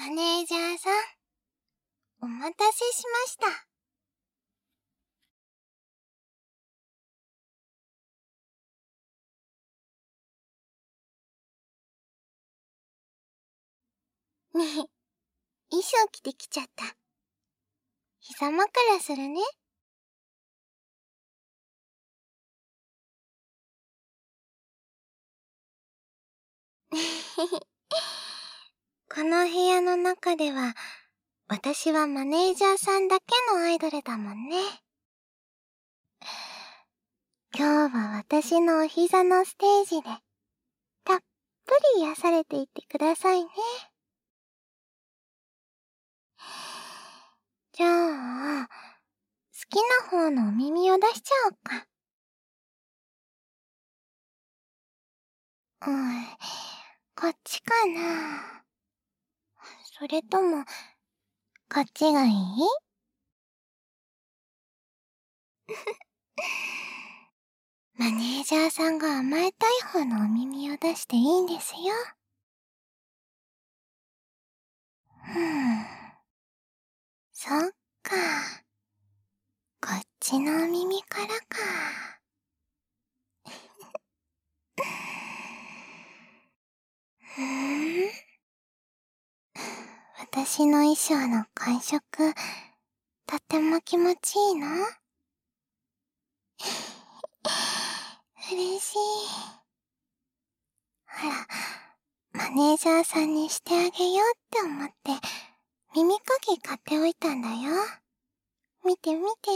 マネージャーさん、お待たせしました。ねえ、衣装着てきちゃった。膝枕するね。この部屋の中では、私はマネージャーさんだけのアイドルだもんね。今日は私のお膝のステージで、たっぷり癒されていってくださいね。じゃあ、好きな方のお耳を出しちゃおうか。こっちかな。それとも、こっちがいい？マネージャーさんが甘えたい方のお耳を出していいんですよ。そっか。こっちのお耳からか。私の衣装の感触、とっても気持ちいいの？嬉しい。ほら、マネージャーさんにしてあげようって思って、耳かき買っておいたんだよ。見て見て。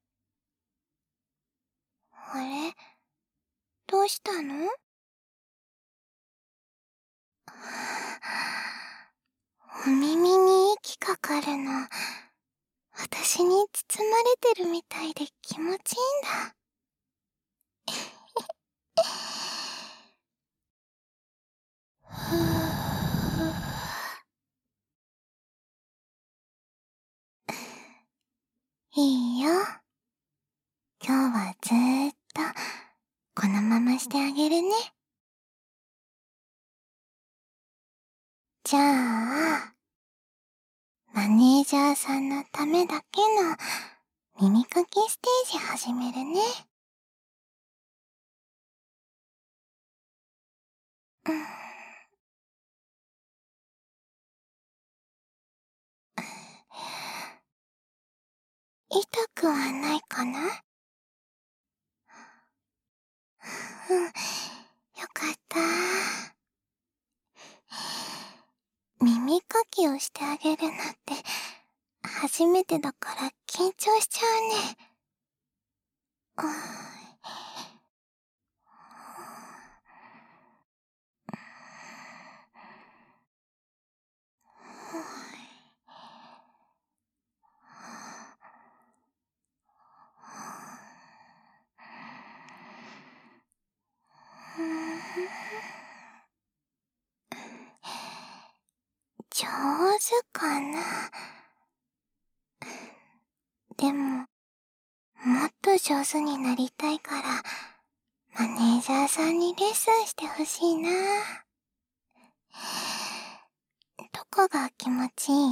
あれ？どうしたの？お耳に息かかるの、私に包まれてるみたいで気持ちいいんだ。いいよ。今日はずーっとこのまましてあげるね。じゃあ、マネージャーさんのためだけの耳かきステージ始めるね。痛くはないかな？よかった。耳かきをしてあげるなんて初めてだから緊張しちゃうね。上手かな？でも、もっと上手になりたいから、マネージャーさんにレッスンしてほしいな。どこが気持ちいい？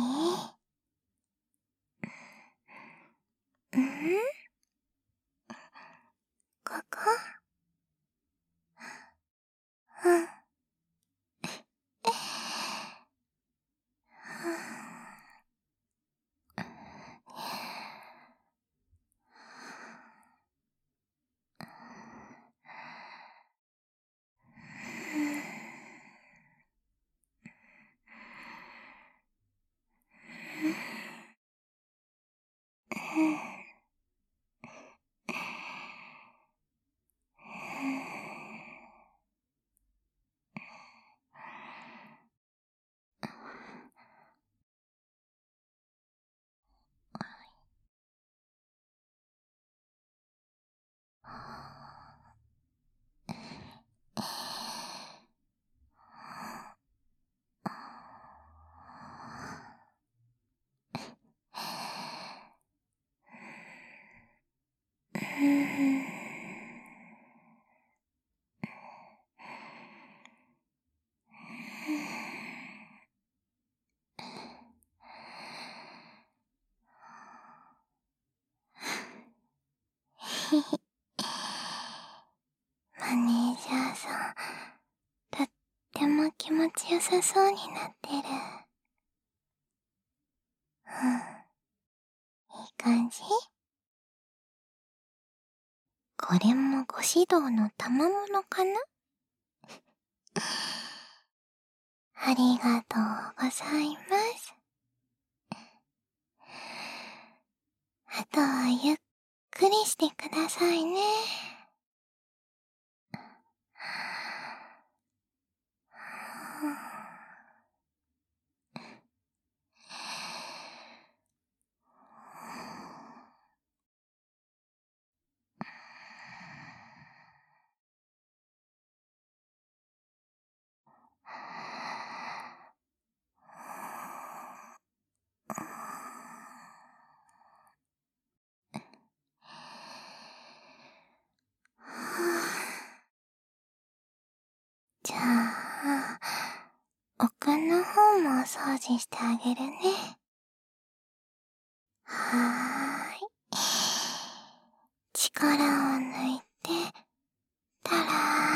ここ？うん。 マネージャーさん、とっても気持ちよさそうになってる。いい感じ？これもご指導の賜物かな？ありがとうございます。あとはゆっくりしてくださいね。じゃあ、奥の方もお掃除してあげるね。はーい。力を抜いて、たら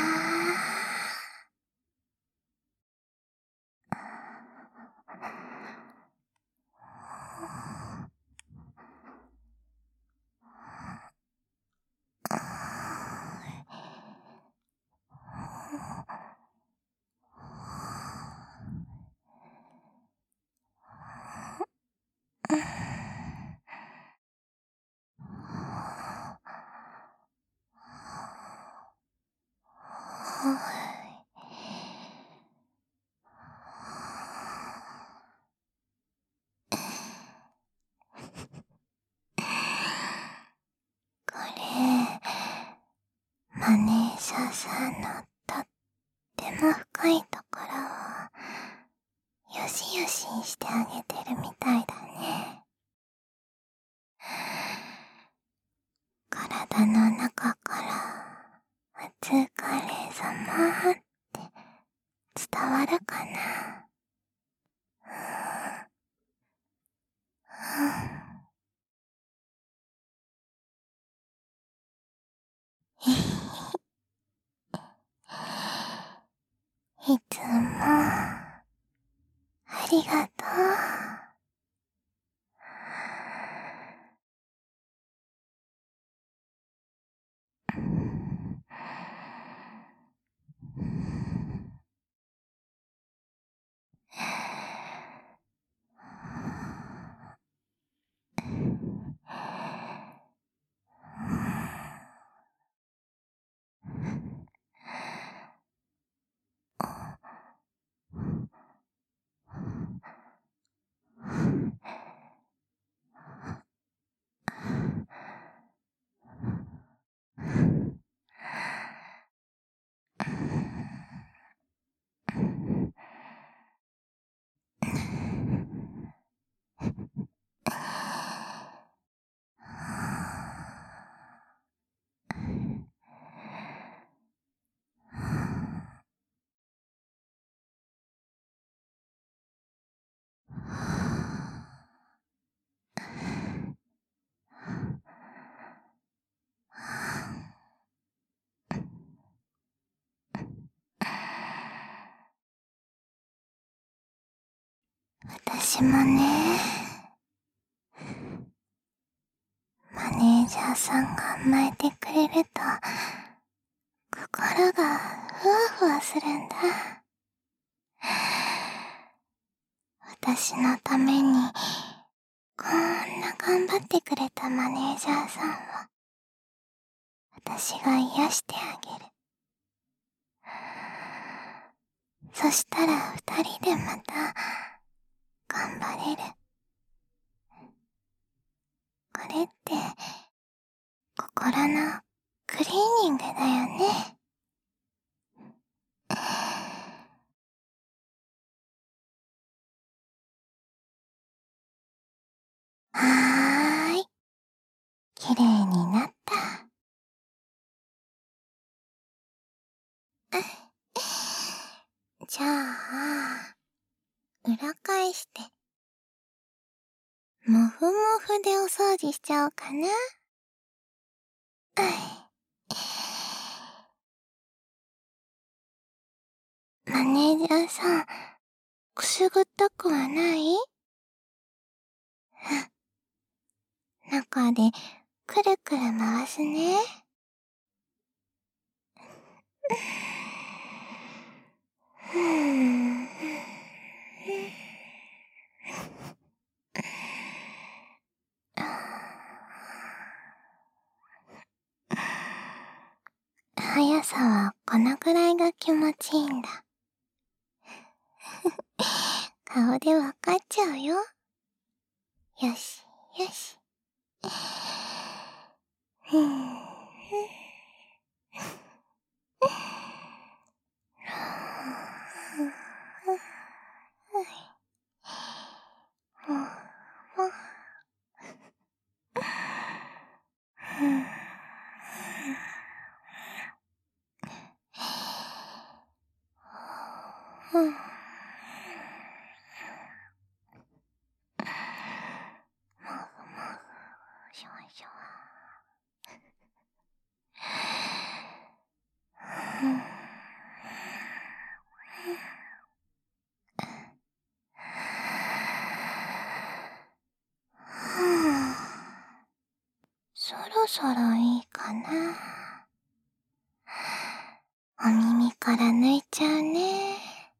これ、マネージャーさんのとっても深いところを、よしよししてあげてるみたいだね。体の中からお疲れ様って伝わるかな？いつもありがとう。私もね、マネージャーさんが甘えてくれると、心がふわふわするんだ。私のために、こんな頑張ってくれたマネージャーさんを、私が癒してあげる。そしたら二人でまた、頑張れる。これって、心のクリーニングだよね。はーい。綺麗になった。じゃあ、裏返して、もふもふでお掃除しちゃおうかな。 マネージャーさん、くすぐったくはない？中でくるくる回すね。速さはこのくらいが気持ちいいんだ。顔でわかっちゃうよ。よし、よし。シュワシュワ。そろそろいいかな。お耳から抜いちゃうね。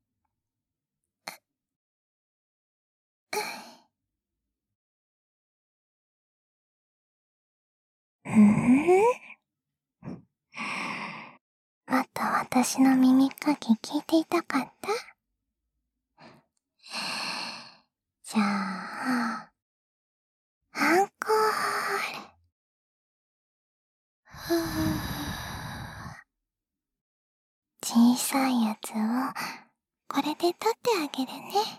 また私の耳かき聞いていたかった？じゃあ、アンコール。小さいやつをこれで取ってあげるね。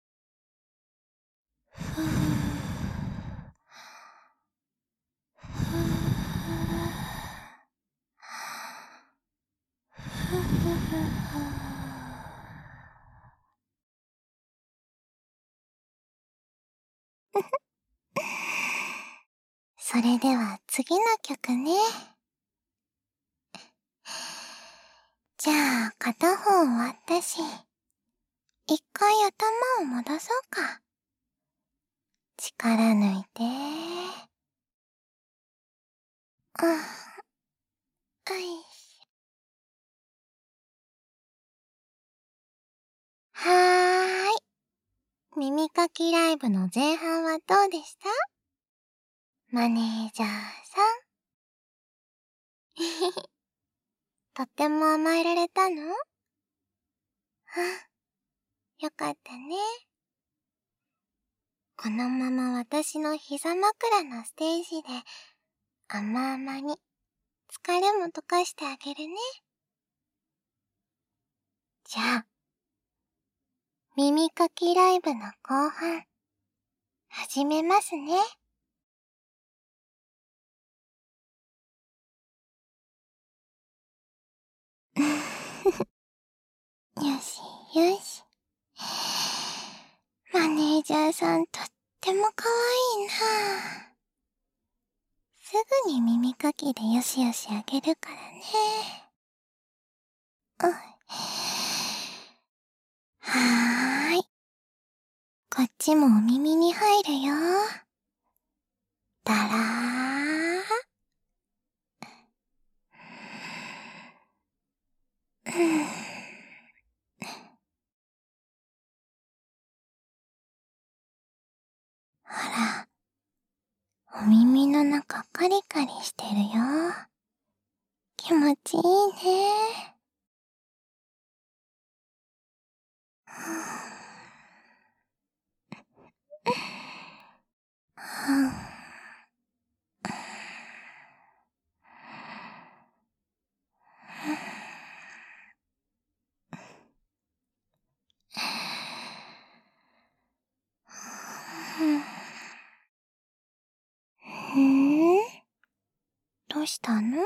それでは次の曲ね。じゃあ片方終わったし、一回頭を戻そうか。力抜いて。よいしょ。はーい。耳かきライブの前半はどうでした？マネージャーさん。とっても甘えられたの？よかったね。このまま私の膝枕のステージで甘々に疲れも溶かしてあげるね。じゃあ、耳かきライブの後半、始めますね。よしよし。マネージャーさんとっても可愛いな。すぐに耳かきでよしよしあげるからね。はーい。こっちもお耳に入るよ。だらー。ほら、お耳の中カリカリしてるよ。気持ちいいね。どうしたの？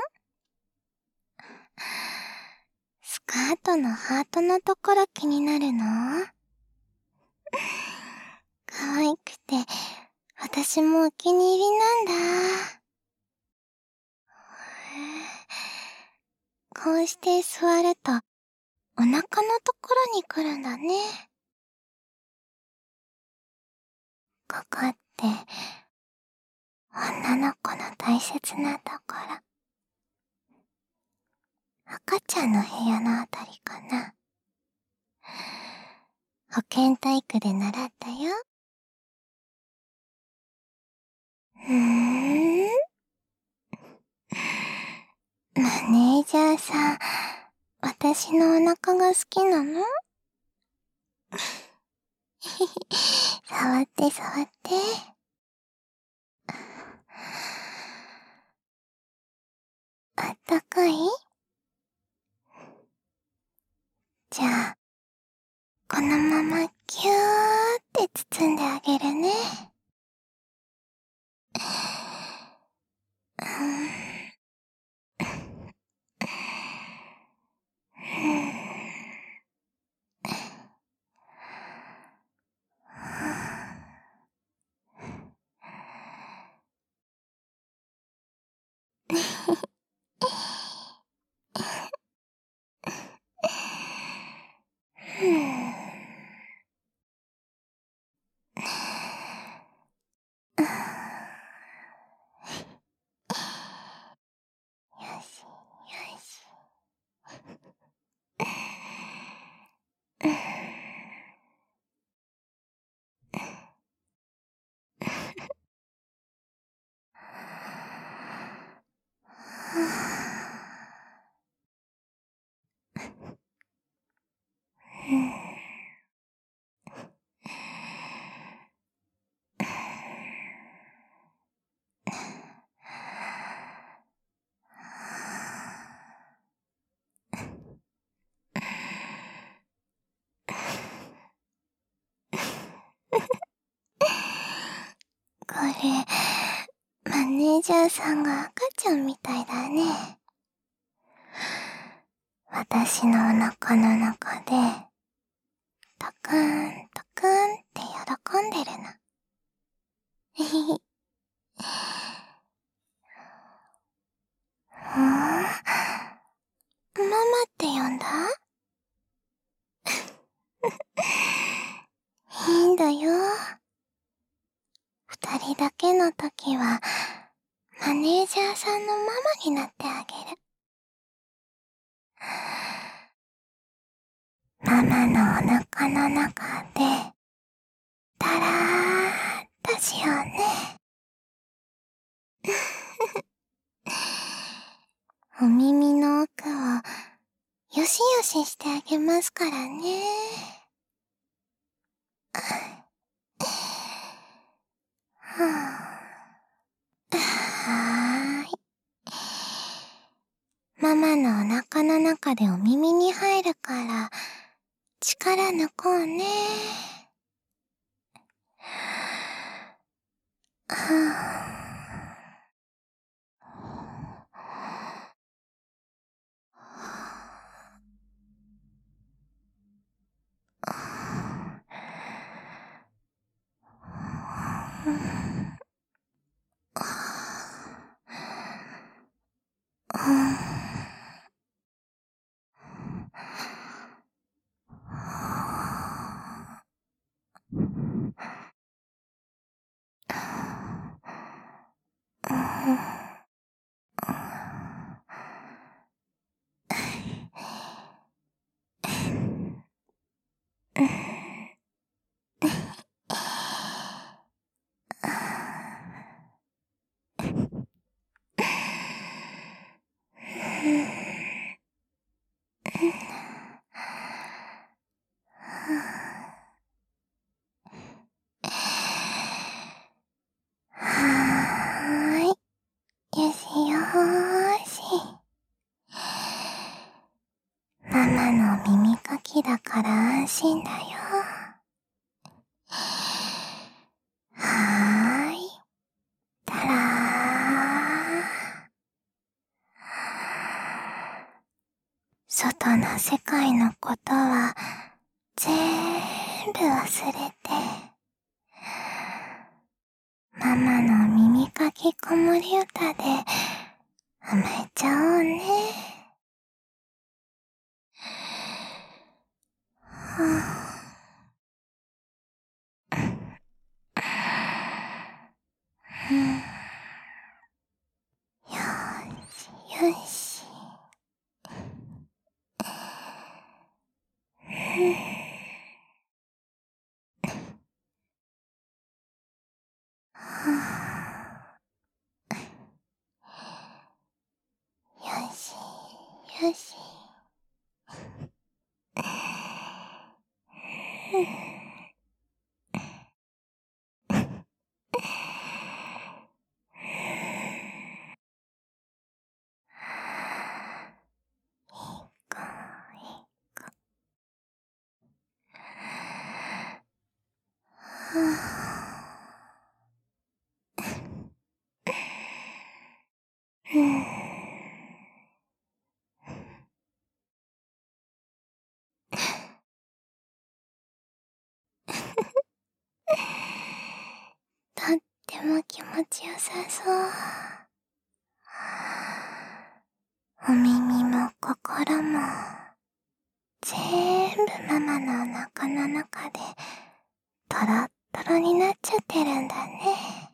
スカートのハートのところ気になるの？可愛くて、私もお気に入りなんだ。 こうして座ると、お腹のところに来るんだね。ここって、女の子の大切なところ。赤ちゃんの部屋のあたりかな。保健体育で習ったよ。マネージャーさん、私のお腹が好きなの？触って触って。あったかい？じゃあ、このままギューって包んであげるね。よしよし。これ、マネージャーさんが赤ちゃんみたいだね。私のお腹の中で、トクントクンって喜んでるの。ママって呼んだ？いいんだよ。二人だけの時は、マネージャーさんのママになってあげる。ママのお腹の中で、たらーっとしようね。お耳の奥を、よしよししてあげますからね。はーい。ママのお腹の中でお耳に入るから、力抜こうね。はーい。よしよーし。ママの耳かきだから安心だよ。はーい。たらー。外の世界のことは全部忘れて、ママの耳かき子守歌で甘えちゃおうね。 よしよし。よしよし。とっても気持ちよさそう。お耳も心も全部ママのお腹の中でトロットロになっちゃってるんだね。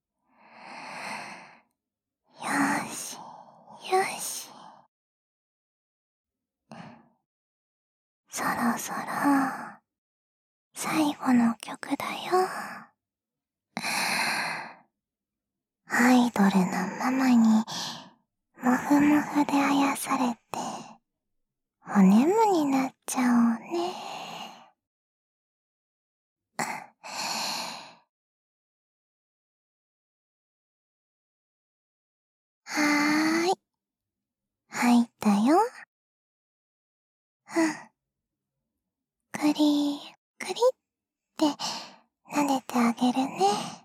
よしよし。そろそろ最後の曲だよ。アイドルのママにもふもふであやされてお眠になっちゃおうね。はーい。入ったよ。くりくりって撫でてあげるね。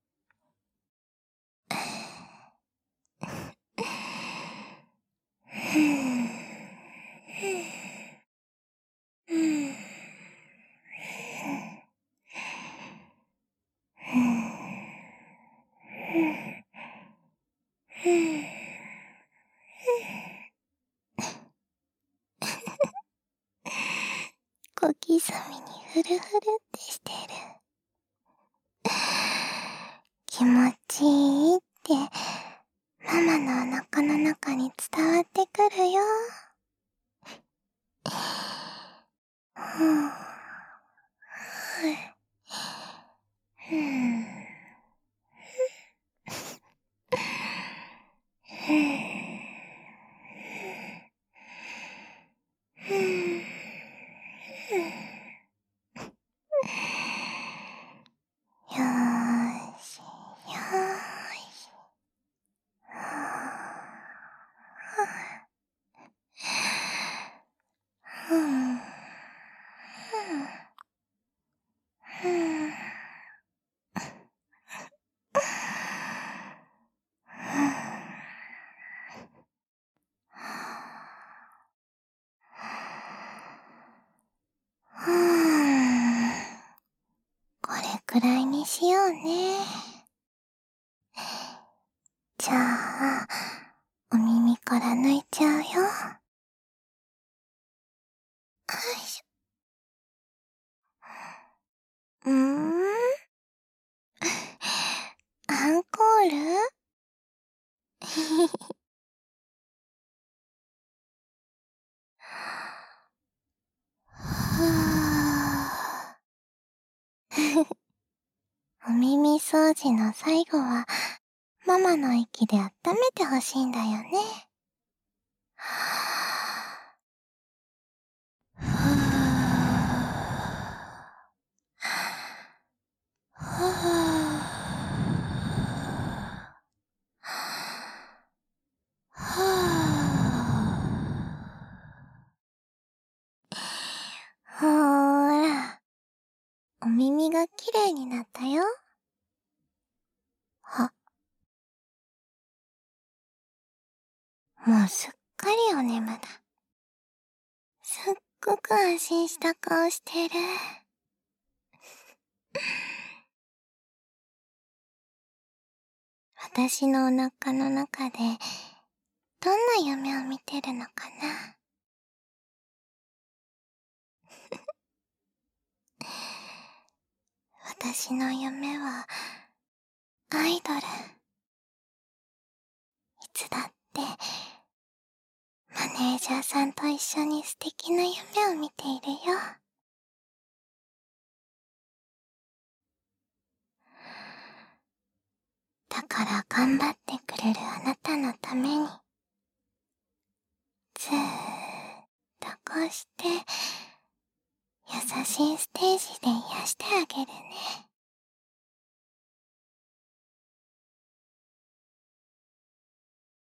小刻みにフルフルってしてる。気持ちいいってママのお腹の中に伝わってくるよ。よーしよーし。これくらいにしようね。じゃあ、お耳から抜いちゃうよ。よいしょ。アンコールはぁお耳掃除の最後は、ママの息で温めてほしいんだよね。ほーら、お耳がきれいになったよ。もうすっかりお眠だ。すっごく安心した顔してる。私のお腹の中で、どんな夢を見てるのかな。 私の夢はアイドル。いつだってマネージャーさんと一緒に素敵な夢を見ているよ。だから頑張ってくれるあなたのために、ずーっとこうして優しいステージで癒してあげるね。